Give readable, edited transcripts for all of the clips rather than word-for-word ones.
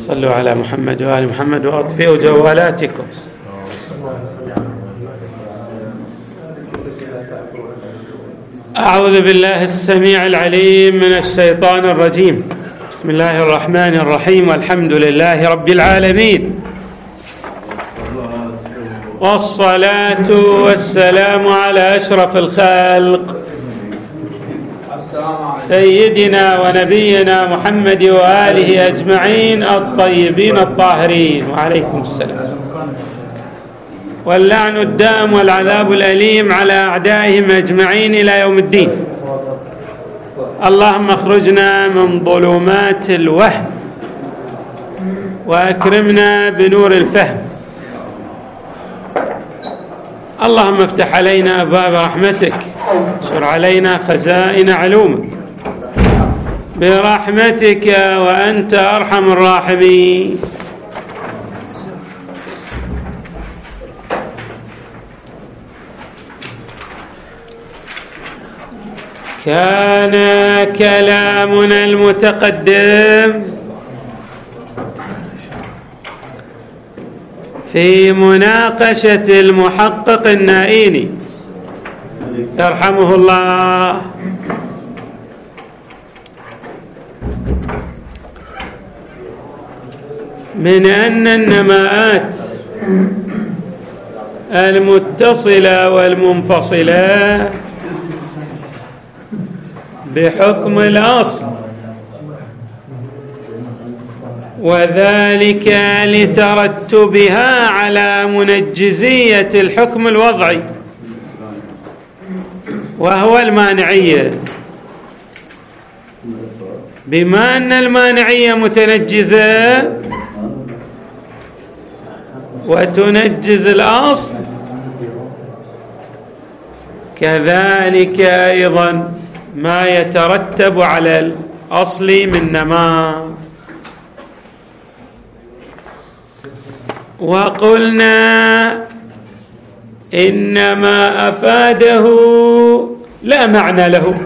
صلوا على محمد وآل محمد وأطفئوا جوالاتكم. أعوذ بالله السميع العليم من الشيطان الرجيم. بسم الله الرحمن الرحيم، والحمد لله رب العالمين، والصلاة والسلام على أشرف الخلق سيدنا ونبينا محمد وآله أجمعين الطيبين الطاهرين، وعليكم السلام. واللعن الدائم والعذاب الأليم على أعدائهم أجمعين إلى يوم الدين. اللهم اخرجنا من ظلمات الوهم وأكرمنا بنور الفهم. اللهم افتح علينا أبواب رحمتك، اشر علينا خزائن علومك برحمتك وأنت أرحم الراحمين. كان كلامنا المتقدم في مناقشة المحقق النائيني يرحمه الله من أن النماءات المتصلة والمنفصلة بحكم الأصل، وذلك لترتبها على منجزية الحكم الوضعي وهو المانعية. بما أن المانعية متنجزة وتنجز الأصل، كذلك أيضا ما يترتب على الأصل من نماء. وقلنا إنما أفاده لا معنى له،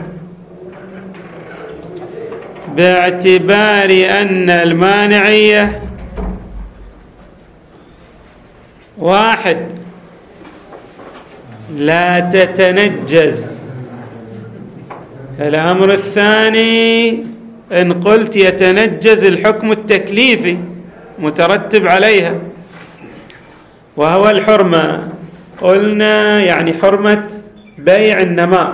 باعتبار أن المانعية واحد لا تتنجز. الأمر الثاني إن قلت يتنجز الحكم التكليفي مترتب عليها وهو الحرمة. قلنا يعني حرمة بيع النماء.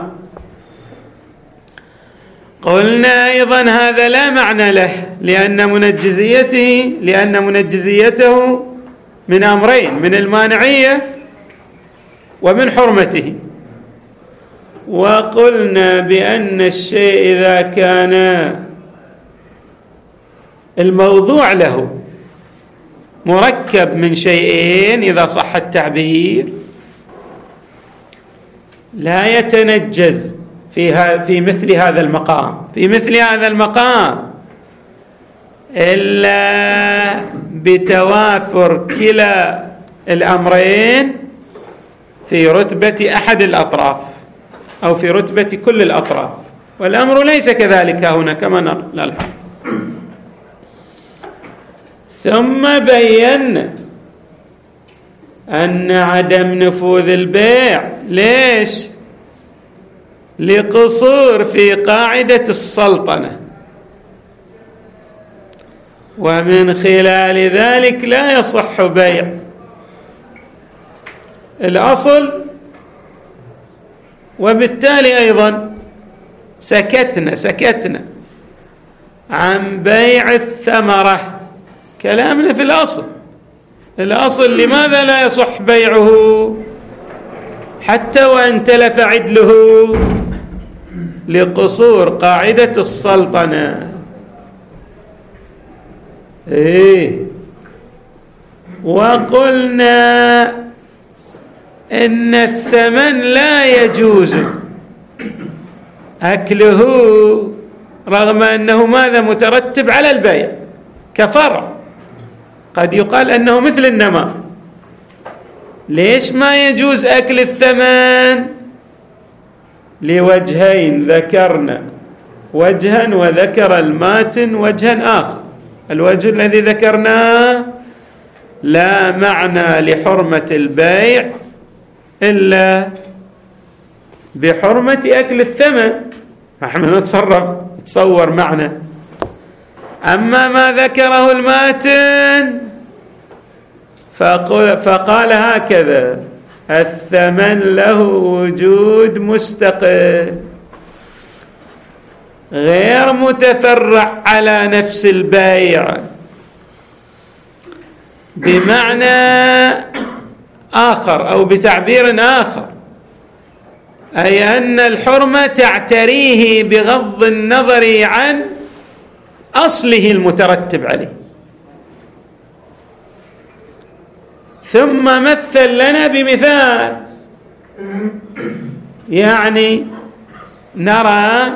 قلنا أيضا هذا لا معنى له، لأن منجزيته من أمرين، من المانعية ومن حرمته. وقلنا بأن الشيء إذا كان الموضوع له مركب من شيئين، إذا صح التعبير، لا يتنجز في مثل هذا المقام إلا بتوافر كلا الأمرين في رتبة أحد الأطراف أو في رتبة كل الأطراف، والأمر ليس كذلك هنا كما نلحظ. ثم بينا أن عدم نفوذ البيع ليش؟ لقصور في قاعدة السلطنة، ومن خلال ذلك لا يصح بيع الأصل. وبالتالي أيضا سكتنا عن بيع الثمرة. كلامنا في الأصل لماذا لا يصح بيعه حتى وأن تلف عدله؟ لقصور قاعدة السلطنة. وقلنا إن الثمن لا يجوز أكله رغم أنه ماذا مترتب على البيع كفرع. قد يقال أنه مثل النماء. ليش ما يجوز أكل الثمن؟ لوجهين ذكرنا وجها وذكر الماتن وجها آخر. الوجه الذي ذكرناه لا معنى لحرمة البيع إلا بحرمة أكل الثمن. نحن نتصور معنى. أما ما ذكره الماتن فقال هكذا: الثمن له وجود مستقل غير متفرع على نفس البيع، بمعنى آخر أو بتعبير آخر، أي أن الحرمة تعتريه بغض النظر عن أصله المترتب عليه. ثم مثل لنا بمثال، يعني نرى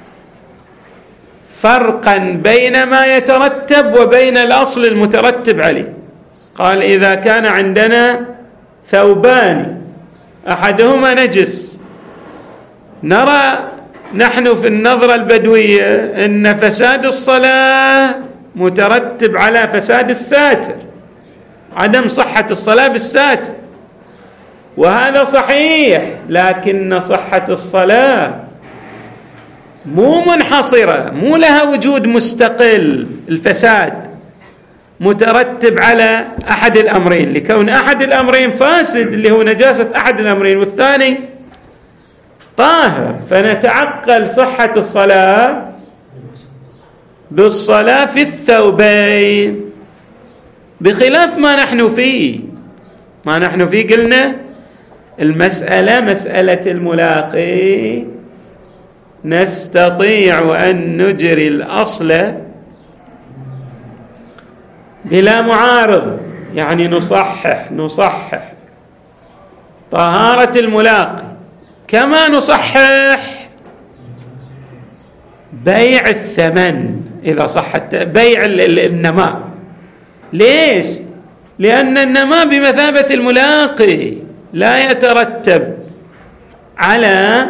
فرقا بين ما يترتب وبين الأصل المترتب عليه. قال: إذا كان عندنا ثوبان أحدهما نجس، نرى نحن في النظرة البدوية أن فساد الصلاة مترتب على فساد الساتر، عدم صحة الصلاة بالساتر، وهذا صحيح، لكن صحة الصلاة مو منحصرة، مو لها وجود مستقل. الفساد مترتب على أحد الأمرين، لكون أحد الأمرين فاسد اللي هو نجاسة أحد الأمرين، والثاني طاهر، فنتعقل صحة الصلاة بالصلاة في الثوبين، بخلاف ما نحن فيه. ما نحن فيه قلنا المسألة مسألة الملاقي، نستطيع أن نجري الأصل بلا معارض، يعني نصحح طهارة الملاقي، كما نصحح بيع الثمن إذا صحت بيع النماء. ليش؟ لأن النماء بمثابة الملاقي، لا يترتب على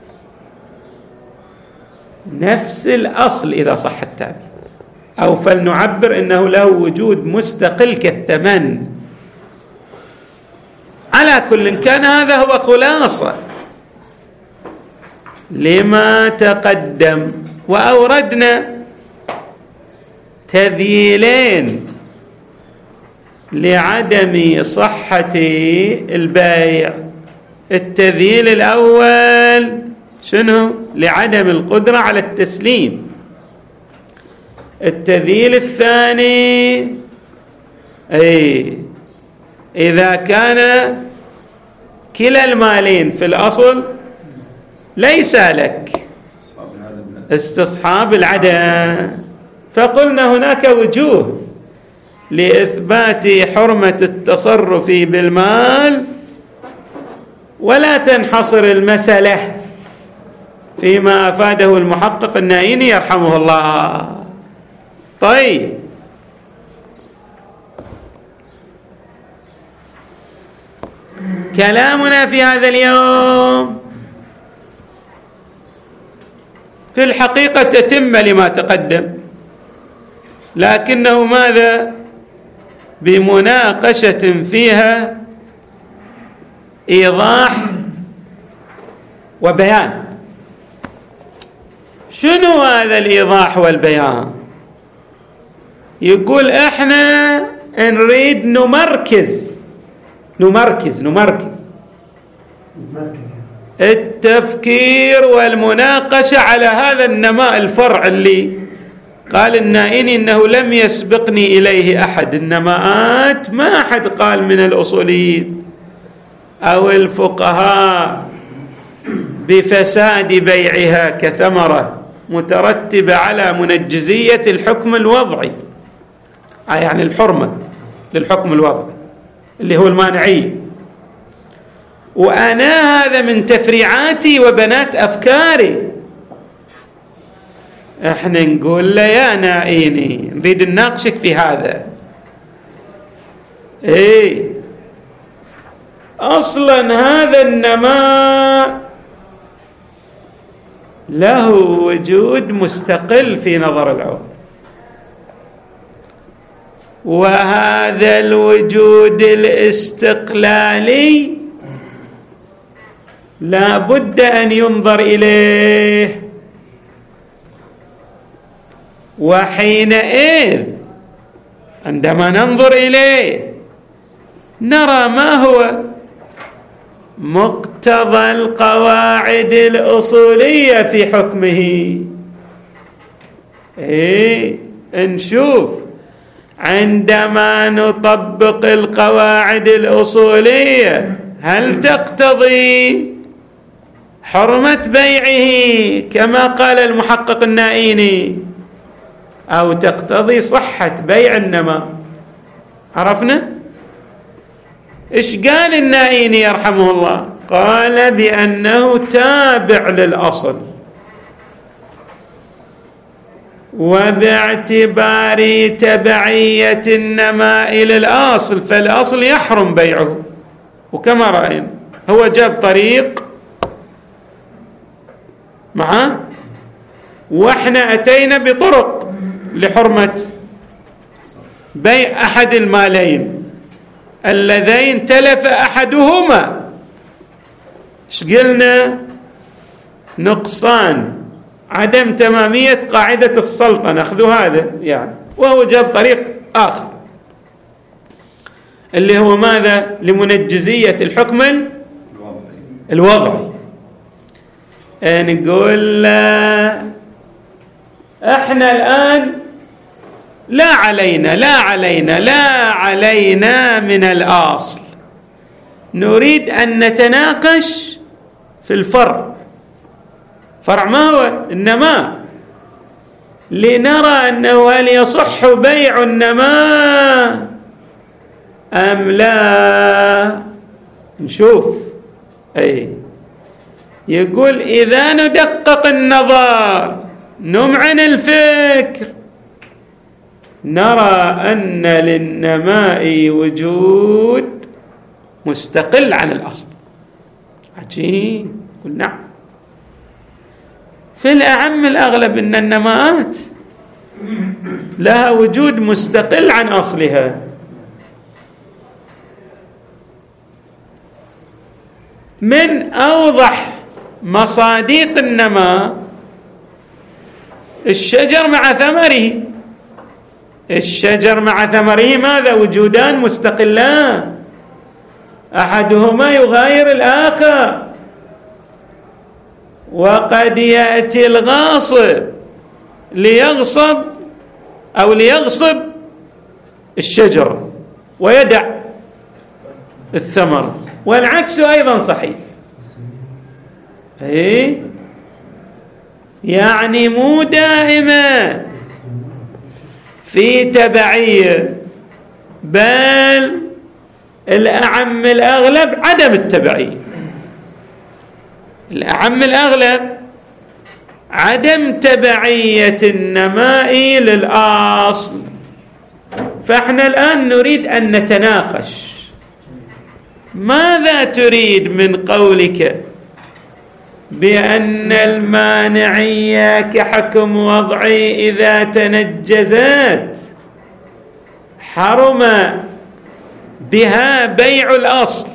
نفس الأصل إذا صح التعبير، أو فلنعبر أنه له وجود مستقل كالثمن. على كل كان هذا هو خلاصة لما تقدم، وأوردنا تذييلين لعدم صحة البيع. التذييل الأول شنو؟ لعدم القدرة على التسليم. التذييل الثاني إذا كان كلا المالين في الأصل ليس لك استصحاب العدم، فقلنا هناك وجوه لإثبات حرمة التصرف بالمال، ولا تنحصر المسألة فيما أفاده المحقق النائيني يرحمه الله. طيب، كلامنا في هذا اليوم في الحقيقة تتم لما تقدم، لكنه ماذا؟ بمناقشة فيها إيضاح وبيان. شنو هذا الإيضاح والبيان؟ يقول إحنا نريد نمركز التفكير والمناقشة على هذا النماء الفرع اللي قال النائيني إنه لم يسبقني إليه أحد. النماءات ما أحد قال من الأصوليين أو الفقهاء بفساد بيعها كثمرة مترتبة على منجزية الحكم الوضعي، يعني الحرمة للحكم الوضعي اللي هو المانعية. وأنا هذا من تفريعاتي وبنات أفكاري. احنا نقول له يا نائيني نريد نناقشك في هذا. أصلا هذا النماء له وجود مستقل في نظر العلماء، وهذا الوجود الاستقلالي لا بد أن ينظر إليه، وحينئذ عندما ننظر إليه نرى ما هو مقتضى القواعد الأصولية في حكمه. نشوف عندما نطبق القواعد الأصولية هل تقتضي حرمة بيعه كما قال المحقق النائيني، أو تقتضي صحة بيع النماء؟ عرفنا إيش قال النائيني يرحمه الله؟ قال بأنه تابع للأصل، وباعتبار تبعية النماء للأصل فالأصل يحرم بيعه. وكما رأينا هو جاب طريق معه، واحنا أتينا بطرق لحرمة بيع أحد المالين اللذين تلف أحدهما. ايش قلنا؟ نقصان، عدم تمامية قاعدة السلطة، نأخذ هذا يعني. وهو جاب طريق آخر اللي هو ماذا؟ لمنجزية الحكم الوضعي. نقول احنا الآن لا علينا من الأصل، نريد أن نتناقش في الفرع. فرع ما هو؟ النماء، لنرى أنه هل يصح بيع النماء أم لا. نشوف يقول إذا ندقق النظر نمعن الفكر نرى أن للنماء وجود مستقل عن الأصل. عجيب. قل نعم، في الأعم الأغلب أن النماءات لها وجود مستقل عن أصلها. من أوضح مصادق النماء الشجر مع ثمره. الشجر مع ثمره ماذا؟ وجودان مستقلان، أحدهما يغاير الآخر. وقد يأتي الغاصب ليغصب أو ليغصب الشجر ويدع الثمر، والعكس أيضا صحيح. يعني مو دائما في تبعية، بل الأعم الأغلب عدم التبعية. الأعم الأغلب عدم تبعية النماء للأصل. فإحنا الآن نريد أن نتناقش ماذا تريد من قولك بأن المانعية كحكم وضعي إذا تنجزت حرم بها بيع الأصل،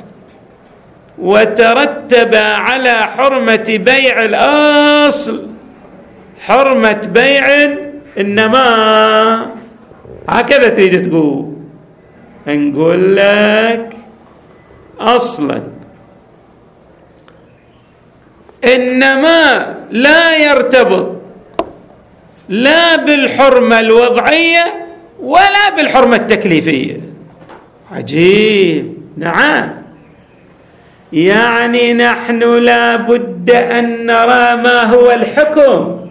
وترتب على حرمة بيع الأصل حرمة بيع النماء. هكذا تريد تقول؟ نقول لك أصلا النماء لا يرتبط لا بالحرمة الوضعية ولا بالحرمة التكليفية. عجيب. نعم، يعني نحن لا بد أن نرى ما هو الحكم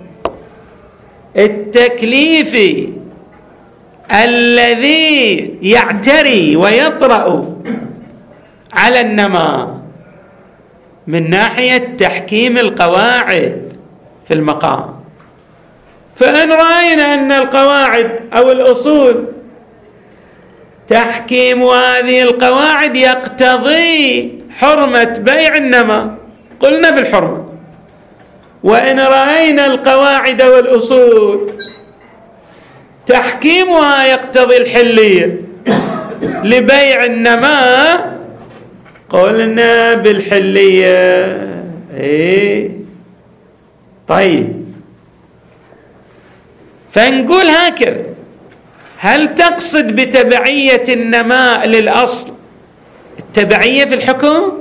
التكليفي الذي يعتري ويطرأ على النماء من ناحية تحكيم القواعد في المقام. فإن رأينا أن القواعد أو الأصول تحكيم هذه القواعد يقتضي حرمة بيع النماء قلنا بالحرمة. وإن رأينا القواعد والأصول تحكيمها يقتضي الحلية. لبيع النماء قلنا بالحلية. طيب، فنقول هكذا: هل تقصد بتبعية النماء للأصل التبعية في الحكم؟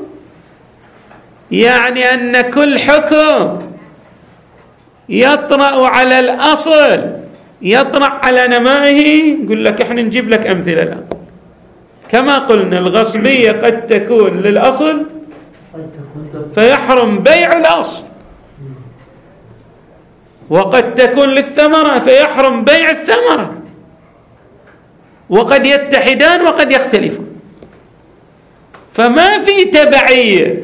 يعني أن كل حكم يطرأ على الأصل يطرأ على نمائه. نقول لك احنا نجيب لك أمثلة الآن. كما قلنا الغصبية قد تكون للأصل فيحرم بيع الأصل، وقد تكون للثمرة فيحرم بيع الثمرة، وقد يتحدان وقد يختلفان. فما في تبعية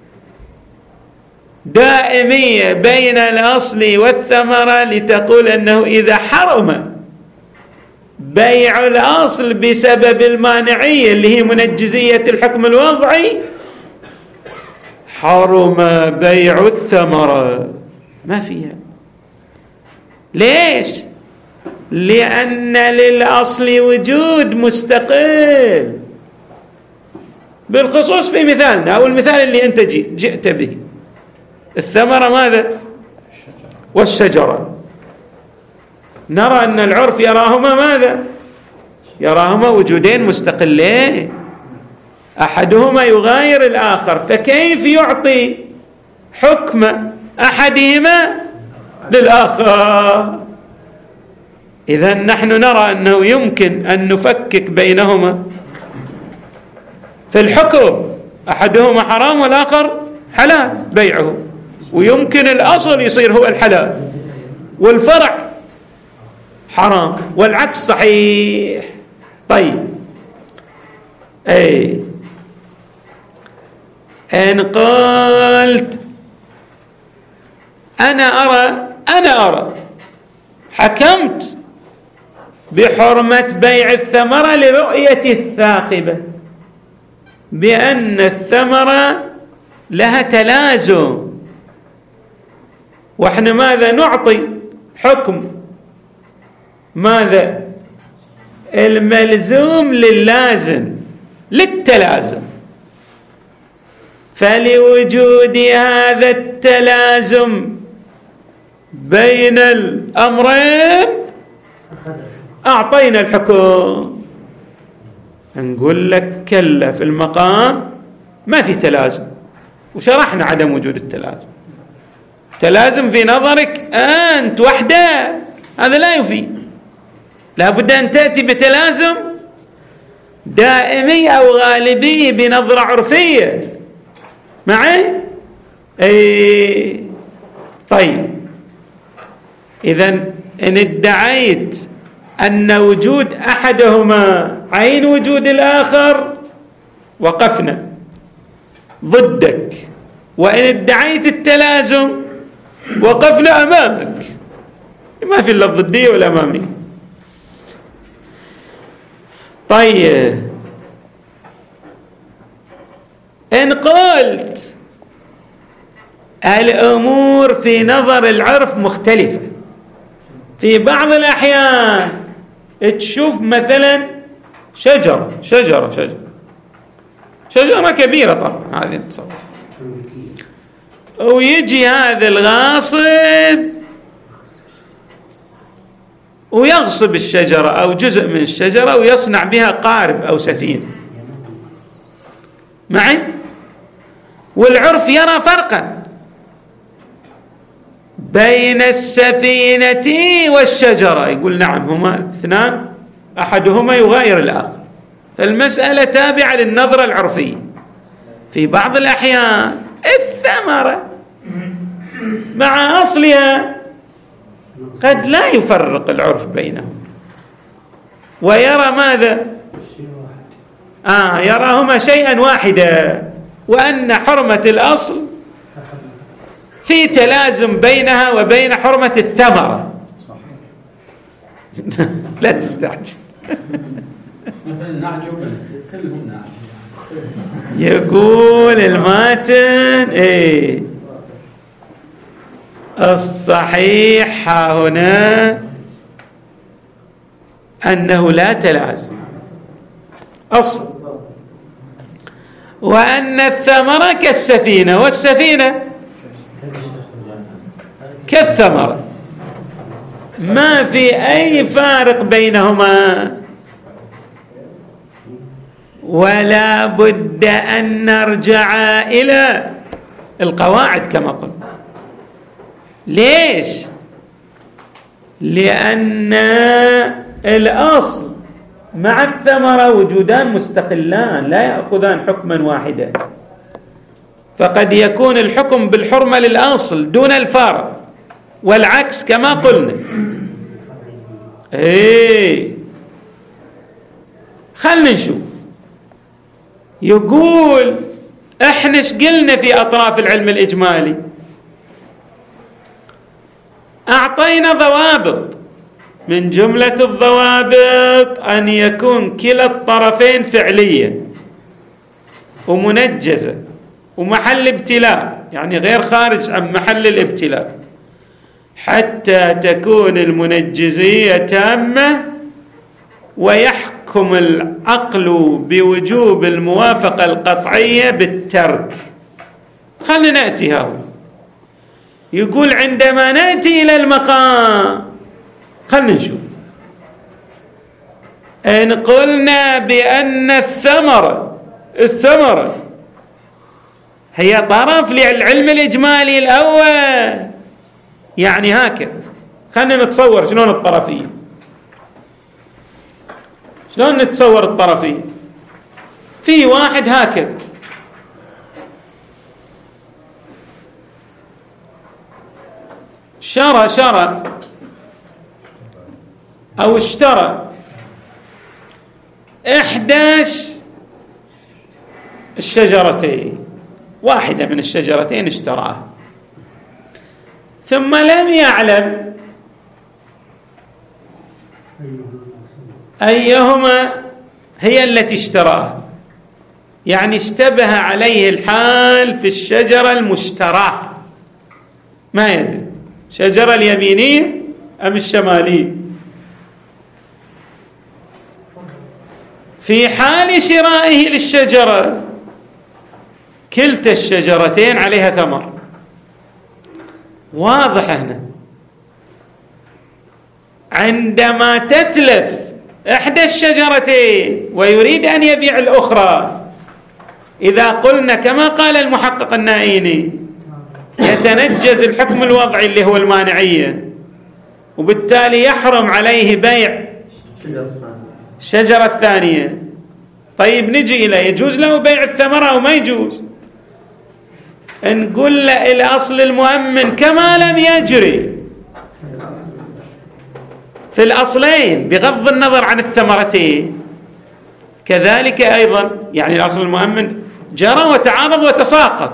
دائمية بين الأصل والثمرة لتقول أنه إذا حرم بيع الأصل بسبب المانعية اللي هي منجزية الحكم الوضعي حرم بيع الثمرة. ما فيها. ليش؟ لأن للأصل وجود مستقل. بالخصوص في مثالنا أو المثال اللي أنت جئت به، الثمرة ماذا؟ والشجرة. نرى أن العرف يراهما ماذا؟ يراهما وجودين مستقلين، أحدهما يغاير الآخر، فكيف يعطي حكم أحدهما للآخر؟ إذن نحن نرى أنه يمكن أن نفكك بينهما في الحكم، أحدهما حرام والآخر حلال بيعه، ويمكن الأصل يصير هو الحلال والفرع حرام، والعكس صحيح. طيب، إن قلت أنا أرى حكمت بحرمة بيع الثمرة لرؤية الثاقبة بأن الثمرة لها تلازم، وإحنا ماذا نعطي حكم؟ ماذا؟ الملزوم للازم للتلازم. فلوجود هذا التلازم بين الأمرين أعطينا الحكم. نقول لك كلا، في المقام ما في تلازم، وشرحنا عدم وجود التلازم. تلازم في نظرك أنت وحدك، هذا لا يفيد. لابد أن تأتي بتلازم دائمي أو غالبي بنظرة عرفية معي. طيب، إذن إن ادعيت أن وجود أحدهما عين وجود الآخر وقفنا ضدك، وإن ادعيت التلازم وقفنا أمامك. ما في إلا الضدية والأمامية. طيب، إن قلت الأمور في نظر العرف مختلفة، في بعض الأحيان تشوف مثلا شجرة كبيرة، طبعا هذه نتصور، ويجي هذا الغاصب ويغصب الشجرة أو جزء من الشجرة ويصنع بها قارب أو سفينة معي، والعرف يرى فرقا بين السفينة والشجرة، يقول نعم هما اثنان أحدهما يغاير الآخر، فالمسألة تابعة للنظرة العرفية. في بعض الأحيان الثمرة مع أصلها قد لا يفرق العرف بينهم ويرى ماذا؟ يراهما شيئا واحدا، وأن حرمة الأصل في تلازم بينها وبين حرمة الثمرة. لا تستعجل. يقول الماتن الصحيح هنا أنه لا تلازم أصل، وأن الثمرة كالسفينة والسفينة كالثمرة، ما في أي فارق بينهما. ولا بد أن نرجع إلى القواعد كما قلنا. ليش؟ لأن الأصل مع الثمرة وجودان مستقلان لا يأخذان حكما واحدا، فقد يكون الحكم بالحرمة للأصل دون الفارق، والعكس كما قلنا. خلنا نشوف. يقول احنا ايش قلنا في أطراف العلم الإجمالي؟ أعطينا ضوابط، من جملة الضوابط أن يكون كلا الطرفين فعليا ومنجزة ومحل ابتلاء، يعني غير خارج عن محل الابتلاء، حتى تكون المنجزية تامة ويحكم العقل بوجوب الموافقة القطعية بالترك. خلنا نأتي هنا. يقول عندما نأتي إلى المقام خلنا نشوف، إن قلنا بأن الثمرة هي طرف للعلم الإجمالي الأول، يعني هكذا. خلنا نتصور شلون الطرفية، شلون نتصور الطرفية. في واحد هكذا شرى أو اشترى 11 الشجرتين، واحدة من الشجرتين اشتراها، ثم لم يعلم أيهما هي التي اشتراها، يعني اشتبه عليه الحال في الشجرة المشتراة، ما يدري شجرة اليمينية أم الشمالية. في حال شرائه للشجرة كلتا الشجرتين عليها ثمر، واضح هنا. عندما تتلف إحدى الشجرتين ويريد أن يبيع الأخرى، إذا قلنا كما قال المحقق النائيني يتنجز الحكم الوضعي اللي هو المانعية، وبالتالي يحرم عليه بيع الشجرة الثانية. طيب نجي إلى يجوز له بيع الثمرة أو ما يجوز؟ نقول له الأصل المؤمن كما لم يجري في الأصلين بغض النظر عن الثمرتين، كذلك أيضا يعني الأصل المؤمن جرى وتعارض وتساقط،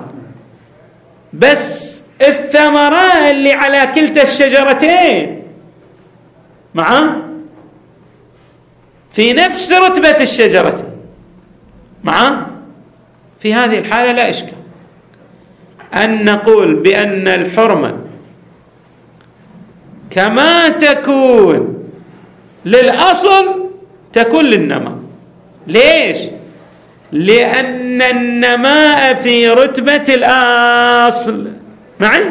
بس الثمرة اللي على كلتا الشجرتين معه في نفس رتبة الشجرتين معه، في هذه الحالة لا إشكال أن نقول بأن الحرمة كما تكون للأصل تكون للنماء. ليش؟ لأن النماء في رتبة الأصل معي؟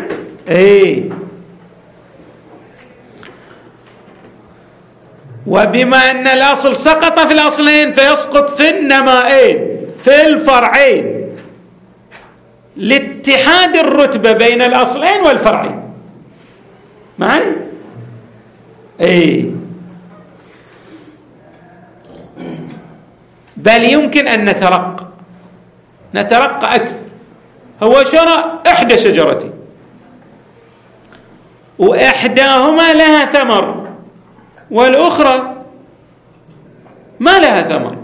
وبما أن الأصل سقط في الأصلين فيسقط في النمائين في الفرعين لاتحاد الرتبة بين الأصلين والفرعين معي؟ بل يمكن أن نترقى أكثر. هو شرى 11 شجرتين وإحداهما لها ثمر والأخرى ما لها ثمر،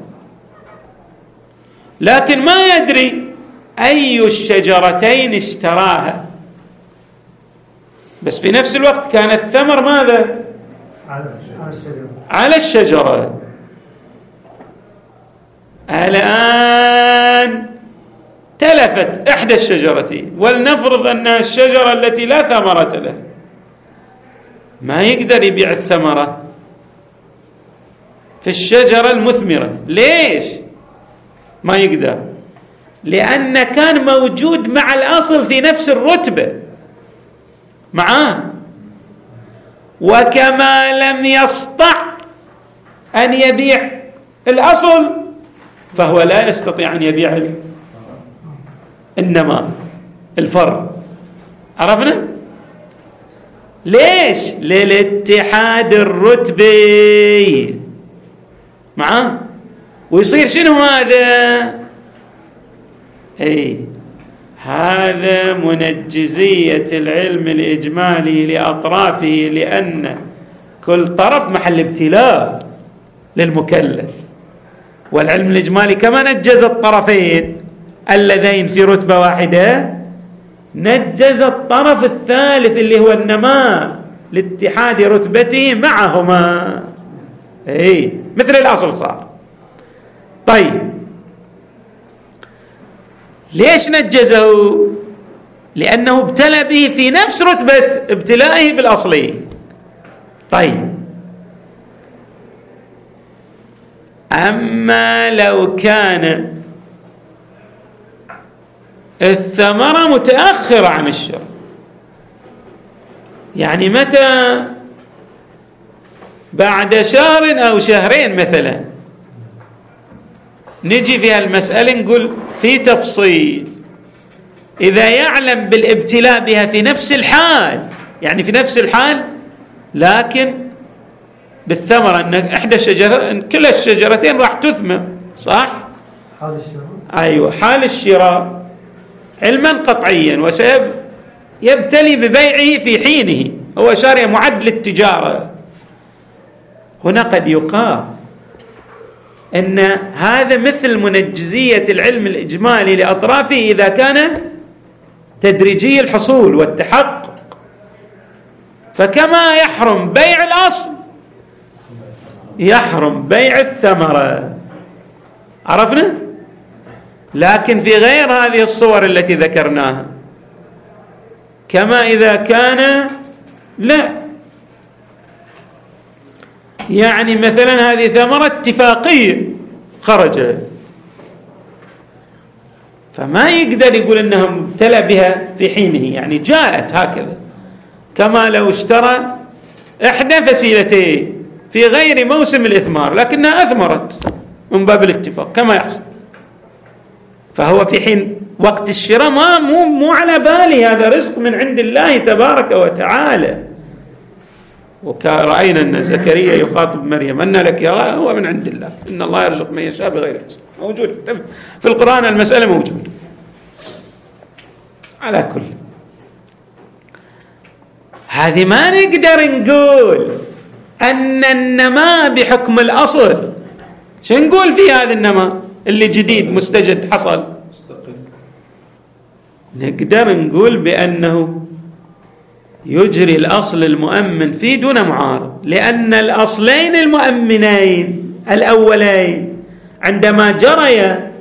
لكن ما يدري أي الشجرتين اشتراها، بس في نفس الوقت كان الثمر ماذا؟ على الشجرة. الآن تلفت إحدى الشجرتين، ولنفرض أنها الشجرة التي لا ثمرة لها، ما يقدر يبيع الثمرة، في الشجرة المثمرة. ليش ما يقدر؟ لأن كان موجود مع الأصل في نفس الرتبة معاه، وكما لم يستطع أن يبيع الأصل فهو لا يستطيع أن يبيع النماء الفرع. عرفنا؟ ليش؟ للاتحاد الرتبي معاه. ويصير شنو هذا؟ هذا منجزية العلم الإجمالي لأطرافه، لأن كل طرف محل ابتلاء للمكلف، والعلم الإجمالي كما نجز الطرفين اللذين في رتبة واحدة نجز الطرف الثالث اللي هو النماء لاتحاد رتبته معهما. مثل الأصل صار. طيب ليش نجزه؟ لأنه ابتلى به في نفس رتبة ابتلائه بالأصلي. طيب أما لو كان الثمرة متأخرة عن الشرع، يعني متى؟ بعد شهر أو شهرين مثلا، نجي في هالمسألة نقول في تفصيل. إذا يعلم بالابتلاء بها في نفس الحال، يعني في نفس الحال لكن بالثمرة أن إحدى الشجرة كلا الشجرتين راح تثمر، صح؟ حال الشراء. أيوة، حال الشراء علما قطعيا، وسيبتلي ببيعه في حينه، هو شارع معد للتجارة. هنا قد يقال أن هذا مثل منجزية العلم الإجمالي لأطرافه إذا كان تدريجي الحصول والتحقق، فكما يحرم بيع الأصل يحرم بيع الثمرة. عرفنا؟ لكن في غير هذه الصور التي ذكرناها، كما إذا كان لا، يعني مثلا هذه ثمرة اتفاقية خرجت، فما يقدر يقول انه ابتلى بها في حينه، يعني جاءت هكذا، كما لو اشترى احدى فسيلتين في غير موسم الإثمار لكنها أثمرت من باب الاتفاق كما يحصل، فهو في حين وقت الشراء مو على باله، هذا رزق من عند الله تبارك وتعالى. ورأينا أن زكريا يخاطب مريم أن لك يا هو من عند الله، إن الله يرزق من يشاء بغير حساب، موجود في القرآن المسألة موجودة. على كل هذه ما نقدر نقول أن النماء بحكم الأصل. شو نقول في هذا النماء اللي جديد مستجد حصل؟ نقدر نقول بأنه يجري الأصل المؤمن فيه دون معارض، لأن الأصلين المؤمنين الأولين عندما جريا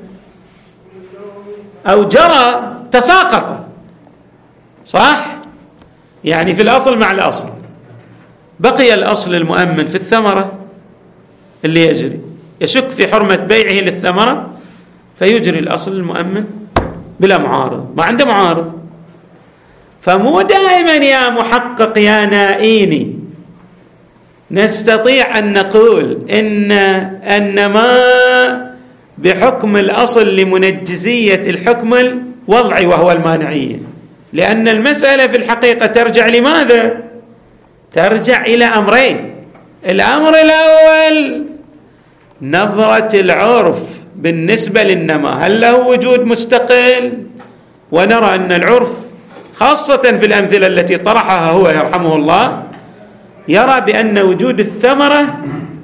أو جرى تساقط، صح؟ يعني في الأصل مع الأصل بقي الأصل المؤمن في الثمرة اللي يجري، يشك في حرمة بيعه للثمرة فيجري الأصل المؤمن بلا معارض، ما عنده معارض. فمو دائما يا محقق يا نائيني نستطيع أن نقول إن النماء بحكم الأصل لمنجزية الحكم الوضعي وهو المانعية، لأن المسألة في الحقيقة ترجع لماذا؟ ترجع إلى أمرين. الأمر الأول نظرة العرف بالنسبة للنماء، هل له وجود مستقل؟ ونرى أن العرف خاصة في الأمثلة التي طرحها هو يرحمه الله يرى بأن وجود الثمرة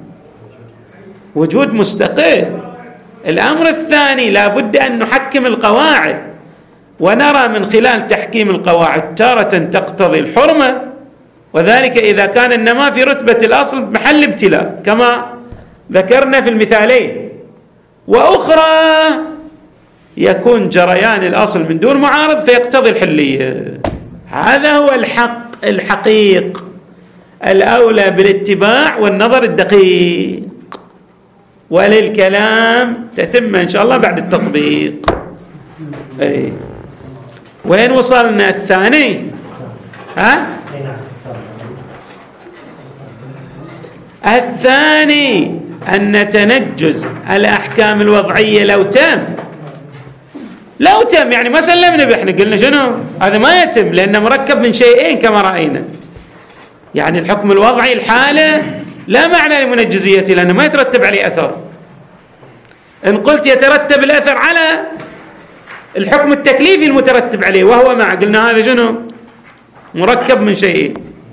وجود مستقل. الأمر الثاني لا بد أن نحكم القواعد، ونرى من خلال تحكيم القواعد تارة تقتضي الحرمة، وذلك إذا كان النماء في رتبة الأصل محل ابتلاء كما ذكرنا في المثالين، وأخرى يكون جريان الأصل من دون معارض فيقتضي الحلية. هذا هو الحق الحقيق الأولى بالاتباع والنظر الدقيق. وللكلام تتمة إن شاء الله بعد التطبيق. أي وين وصلنا؟ الثاني الثاني أن تنجز الأحكام الوضعية لو تم يعني ما سلمنا به، احنا قلنا شنو؟ هذا ما يتم لأنه مركب من شيئين كما رأينا. يعني الحكم الوضعي الحالة لا معنى لمنجزيته لأنه ما يترتب عليه أثر. إن قلت يترتب الأثر على الحكم التكليفي المترتب عليه وهو مع، قلنا هذا شنو؟ مركب من شيئين.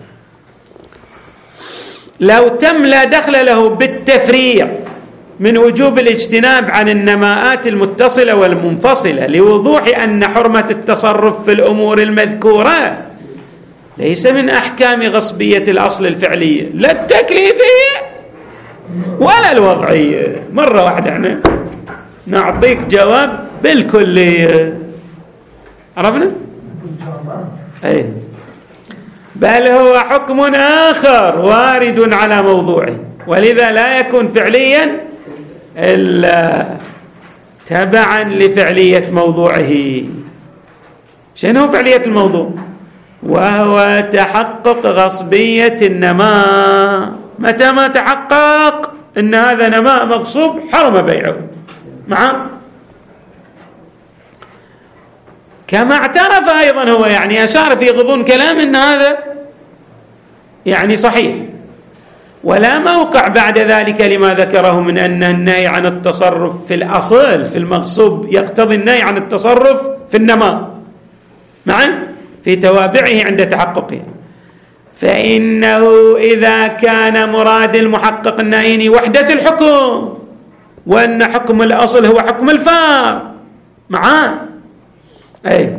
لو تم لا دخل له بالتفريع من وجوب الاجتناب عن النماءات المتصلة والمنفصلة لوضوح أن حرمة التصرف في الأمور المذكورة ليس من أحكام غصبية الأصل الفعلية لا التكليفية ولا الوضعية. مرة واحدة احنا نعطيك جواب بالكلية. عرفنا؟ أي بل هو حكم آخر وارد على موضوعه، ولذا لا يكون فعليا إلا تبعا لفعلية موضوعه. شنو فعلية الموضوع؟ وهو تحقق غصبية النماء. متى ما تحقق أن هذا نماء مغصوب حرم بيعه معه، كما اعترف أيضا هو، يعني أشار في غضون كلام أن هذا يعني صحيح، ولا موقع بعد ذلك لما ذكره من أن النهي عن التصرف في الأصل في المغصوب يقتضي النهي عن التصرف في النماء معا في توابعه عند تحققه. فإنه إذا كان مراد المحقق النهي وحدة الحكم وأن حكم الأصل هو حكم الفار معا، أي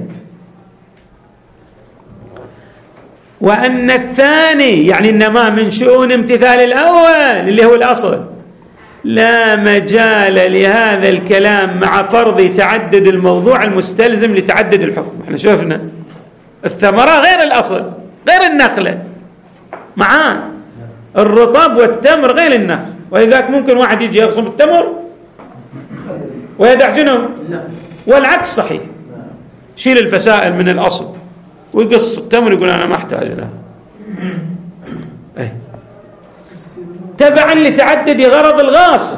وأن الثاني يعني النماء من شؤون امتثال الأول اللي هو الأصل، لا مجال لهذا الكلام مع فرض تعدد الموضوع المستلزم لتعدد الحكم. احنا شوفنا الثمرة غير الأصل غير النخلة معاه، الرطب والتمر غير النخل، ولذلك ممكن واحد يجي يغصب التمر ويدع جنوب، والعكس صحيح، شيل الفسائل من الأصل ويقص التمر يقول أنا ما أحتاج له، تبعا لتعدد غرض الغاصب.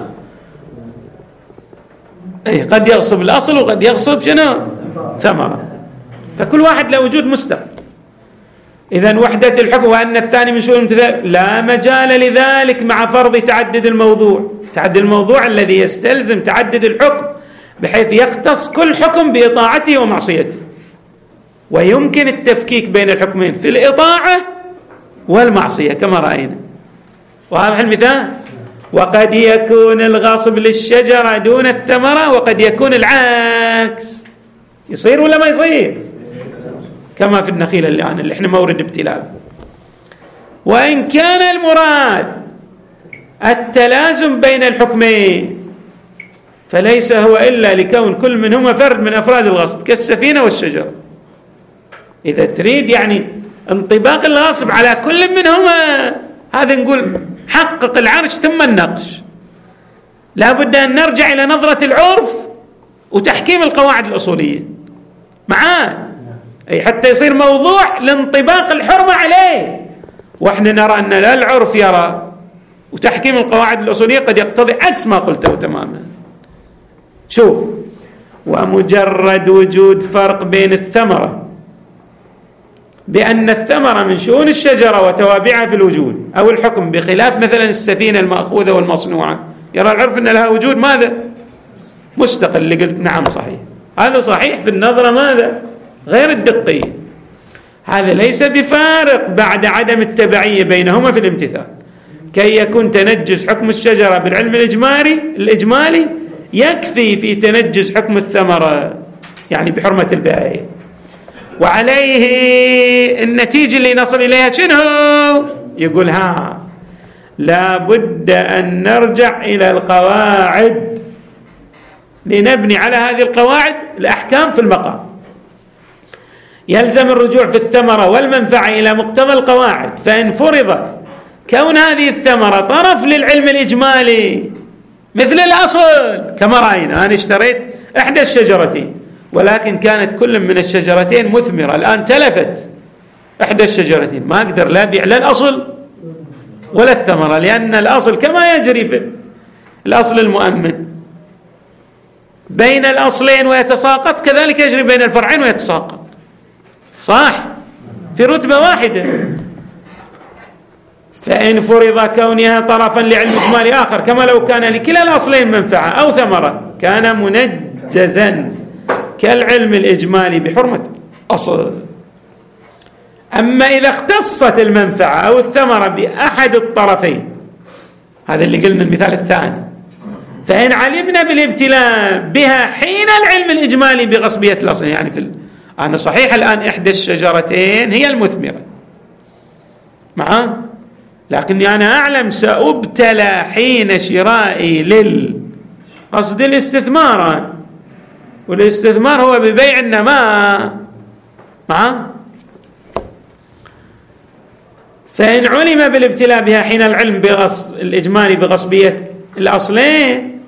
قد يغصب الأصل وقد يغصب شنو؟ ثمرة، فكل واحد له وجود مستقل. إذن وحدة الحكم وأن الثاني من شؤون الامتثال لا مجال لذلك مع فرض تعدد الموضوع، تعدد الموضوع الذي يستلزم تعدد الحكم بحيث يختص كل حكم بإطاعته ومعصيته، ويمكن التفكيك بين الحكمين في الإطاعة والمعصية كما رأينا. وهذا المثال، وقد يكون الغاصب للشجرة دون الثمرة وقد يكون العكس، يصير ولا ما يصير؟ كما في النخيل اللي احنا مورد ابتلاء. وإن كان المراد التلازم بين الحكمين فليس هو إلا لكون كل منهما فرد من أفراد الغصب كالسفينة والشجر. إذا تريد يعني انطباق الغصب على كل منهما، هذا نقول حقق العرش ثم النقش، لا بد أن نرجع إلى نظرة العرف وتحكيم القواعد الأصولية معاه، أي حتى يصير موضوع لانطباق الحرمة عليه. وإحنا نرى أن لا العرف يرى، وتحكيم القواعد الأصولية قد يقتضي عكس ما قلته تماما. شوف، ومجرد وجود فرق بين الثمرة بأن الثمرة من شؤون الشجرة وتوابعها في الوجود أو الحكم، بخلاف مثلا السفينة المأخوذة والمصنوعة، يرى العرف أن لها وجود ماذا؟ مستقل. اللي قلت نعم صحيح، هذا صحيح في النظرة ماذا؟ غير الدقية. هذا ليس بفارق بعد عدم التبعية بينهما في الامتثال، كي يكون تنجز حكم الشجرة بالعلم الإجمالي يكفي في تنجز حكم الثمرة يعني بحرمة البائع. وعليه النتيجة اللي نصل إليها شنو؟ يقول لا بد أن نرجع إلى القواعد لنبني على هذه القواعد الأحكام في المقام. يلزم الرجوع في الثمرة والمنفعة إلى مقتضى القواعد، فإن فرض كون هذه الثمرة طرف للعلم الإجمالي مثل الأصل كما رأينا. أنا اشتريت إحدى الشجرتين ولكن كانت كل من الشجرتين مثمرة، الآن تلفت إحدى الشجرتين، ما أقدر لا أبيع لا الأصل ولا الثمرة، لأن الأصل كما يجري في الأصل المؤمن بين الأصلين ويتساقط، كذلك يجري بين الفرعين ويتساقط، صح؟ في رتبة واحدة. فإن فرض كونها طرفا لعلم إجمالي آخر كما لو كان لكلا الأصلين منفعة أو ثمرة كان منجزا كالعلم الإجمالي بحرمة أصل. أما إذا اختصت المنفعة أو الثمرة بأحد الطرفين، هذا اللي قلنا المثال الثاني، فإن علمنا بالابتلاء بها حين العلم الإجمالي بغصبية الأصل، يعني أنا صحيح الآن إحدى الشجرتين هي المثمرة معه، لكني أنا أعلم سأبتلى حين شرائي قصد الاستثمار، والاستثمار هو ببيع النماء معه. فإن علم بالابتلاء بها حين العلم الإجمالي بغصبية الأصلين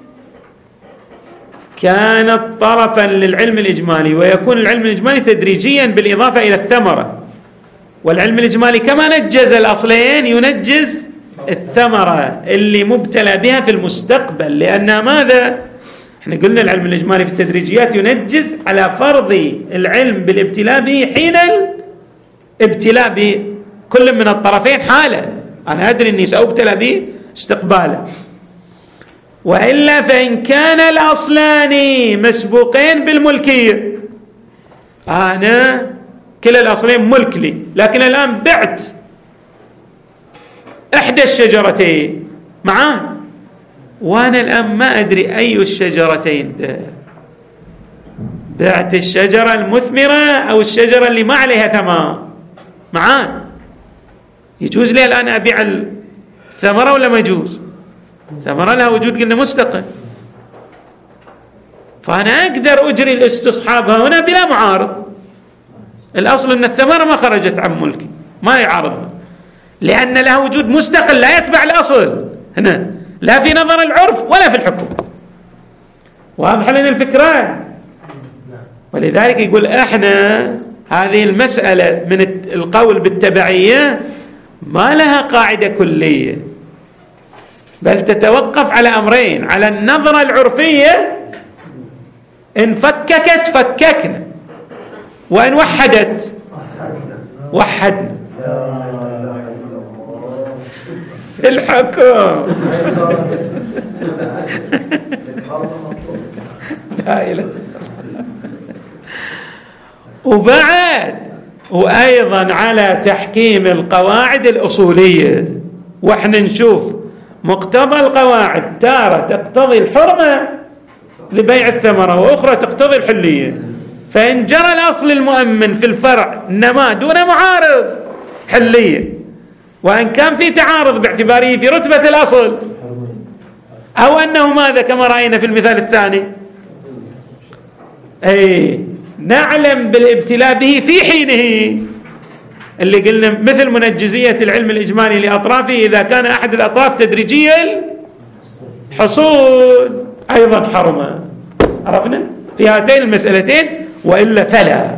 كانت طرفا للعلم الإجمالي، ويكون العلم الإجمالي تدريجيا بالإضافة إلى الثمرة، والعلم الإجمالي كما نجز الأصلين ينجز الثمرة اللي مبتلى بها في المستقبل، لأن ماذا؟ احنا قلنا العلم الإجمالي في التدريجيات ينجز على فرض العلم بالابتلاء به حين الابتلاء بكل من الطرفين حالا، أنا أدري أني سأبتلى به استقبالا. وإلا فإن كان الأصلان مسبوقين بالملكية، أنا كلا الأصلين ملك لي، لكن الآن بعت إحدى الشجرتين معاه، وأنا الآن ما أدري أي الشجرتين بعت الشجرة المثمرة أو الشجرة اللي ما عليها ثمار معاه. يجوز لي الآن أبيع الثمرة ولا ما يجوز؟ ثمرة لها وجود قلنا مستقل، فأنا أقدر أجري الاستصحاب هنا بلا معارض. الأصل أن الثمرة ما خرجت عن ملكي، ما يعارضها، لأن لها وجود مستقل لا يتبع الأصل هنا، لا في نظر العرف ولا في الحكم. واضح لنا الفكرة؟ ولذلك يقول احنا هذه المسألة من القول بالتبعية ما لها قاعدة كلية، بل تتوقف على أمرين: على النظرة العرفية، إن فككت فككنا، وإن وحدت وحدنا. الحكم لا إله. وبعد وأيضا على تحكيم القواعد الأصولية، وإحنا نشوف مقتضى القواعد تارة تقتضي الحرمة لبيع الثمرة، وأخرى تقتضي الحلية. فإن جرى الأصل المؤمن في الفرع نما دون معارض حلية، وإن كان في تعارض باعتباره في رتبة الأصل، أو أنه ماذا كما رأينا في المثال الثاني، أي نعلم بالابتلاء به في حينه، اللي قلنا مثل منجزية العلم الإجمالي لأطرافه إذا كان أحد الأطراف تدريجي الحصول أيضا حرمة. عرفنا في هاتين المسألتين. وإلا فلا.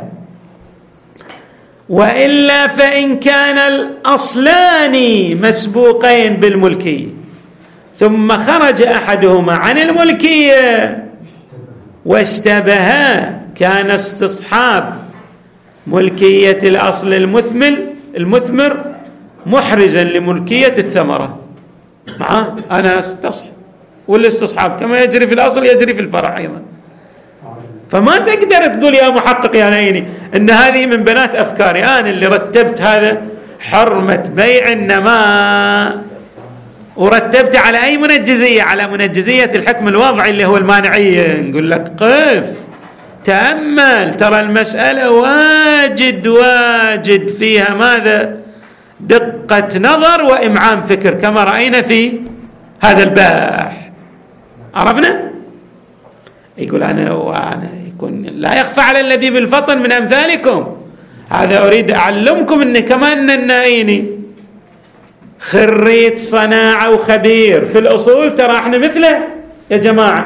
وإلا فإن كان الأصلان مسبوقين بالملكية ثم خرج أحدهما عن الملكية واشتبها، كان استصحاب ملكية الأصل المثمر محرزا لملكية الثمرة. معه أنا استصحب، والاستصحاب كما يجري في الأصل يجري في الفرع أيضا. فما تقدر تقول يا محقق يا نعيني إن هذه من بنات أفكاري، أنا اللي رتبت هذا حرمة بيع النماء، ورتبت على أي منجزية؟ على منجزية الحكم الوضعي اللي هو المانعية. نقول لك قف تأمل، ترى المسألة واجد فيها ماذا؟ دقة نظر وإمعان فكر، كما رأينا في هذا الباح. عرفنا؟ يقول أنا يكون لا يخفى على اللبيب الفطن من أمثالكم. هذا أريد أعلمكم أن كمان النائيني خريج صناعة وخبير في الأصول، ترى احنا مثله يا جماعة؟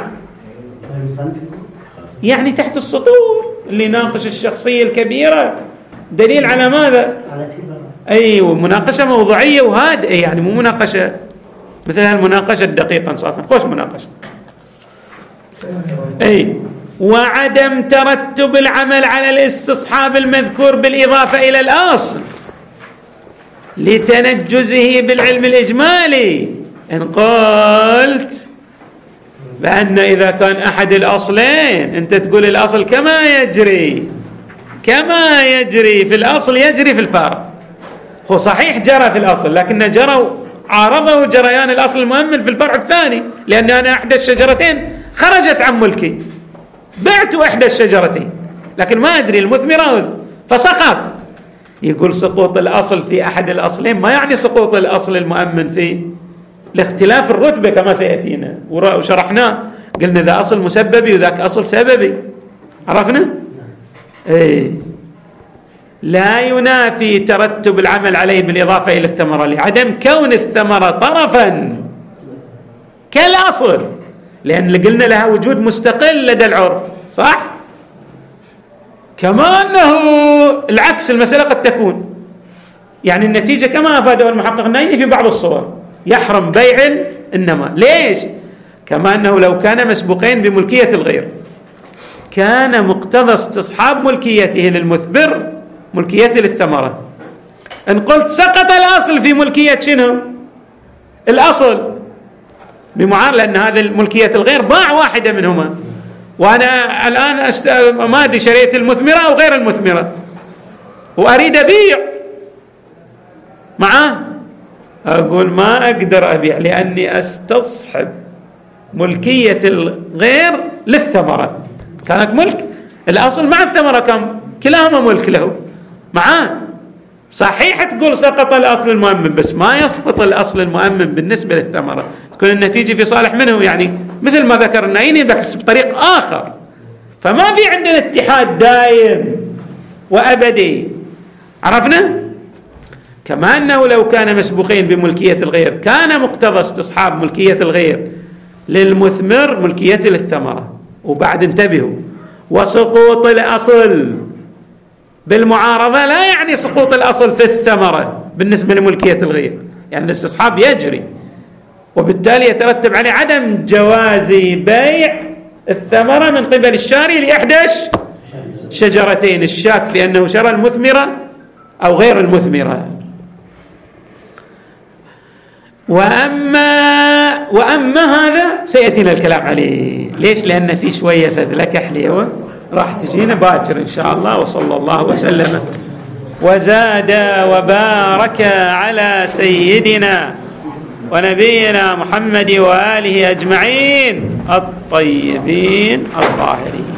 يعني تحت السطور اللي ناقش الشخصية الكبيرة دليل على ماذا؟ أيوة، مناقشة موضوعية وهادئة، يعني مو مناقشة مثل هالمناقشة الدقيقة انصافا. خوش مناقشة. أي وعدم ترتب العمل على الاستصحاب المذكور بالإضافة إلى الأصل لتنجزه بالعلم الإجمالي. إن قلت بأن إذا كان أحد الأصلين أنت تقول الأصل كما يجري في الأصل يجري في الفرع. هو صحيح جرى في الأصل، لكن عارضه جريان الأصل المؤمن في الفرع الثاني، لأن أنا إحدى الشجرتين خرجت عن ملكي، بعت إحدى الشجرتين لكن ما أدري المثمرة فسقط. يقول سقوط الأصل في أحد الأصلين ما يعني سقوط الأصل المؤمن في لاختلاف الرتبة كما سيأتينا وشرحناه. قلنا ذا أصل مسببي وذاك أصل سببي، عرفنا؟ إيه. لا ينافي ترتب العمل عليه بالإضافة إلى الثمرة لعدم كون الثمرة طرفا كالأصل، لأن قلنا لها وجود مستقل لدى العرف، صح؟ كما أنه العكس المسألة قد تكون، يعني النتيجة كما أفاده المحقق النايني في بعض الصور يحرم بيع النماء. ليش؟ كما أنه لو كان مسبوقين بملكية الغير كان مقتضى استصحاب ملكيته للمثمر ملكيته للثمرة. إن قلت سقط الأصل في ملكية شنو؟ الأصل بمعارضة، لأن هذا ملكية الغير ضاع واحدة منهما، وأنا الآن ما أدري شريت المثمرة أو غير المثمرة وأريد أبيع معاه، أقول ما أقدر أبيع لأني أستصحب ملكية الغير للثمرة. كانت ملك الأصل مع الثمرة، كم كلاهما ملك له معاه. صحيح تقول سقط الأصل المؤمن، بس ما يسقط الأصل المؤمن بالنسبة للثمرة، تكون النتيجة في صالح منه، يعني مثل ما ذكرنا بس بطريق آخر. فما في عندنا اتحاد دائم وأبدي، عرفنا؟ كما أنه لو كان مسبوقين بملكية الغير كان مقتضى استصحاب ملكية الغير للمثمر ملكيته للثمرة. وبعد انتبهوا، وسقوط الأصل بالمعارضة لا يعني سقوط الأصل في الثمرة بالنسبة لملكية الغير، يعني الاستصحاب يجري، وبالتالي يترتب عليه عدم جواز بيع الثمرة من قبل الشاري لإحدى شجرتين، الشاك في أنه شرى المثمرة أو غير المثمرة. وأما هذا سيأتينا الكلام عليه. ليش؟ لأن في شوية فذلك حليوة راح تجينا باكر إن شاء الله. وصلى الله وسلم وزاد وبارك على سيدنا ونبينا محمد وآله أجمعين الطيبين الطاهرين.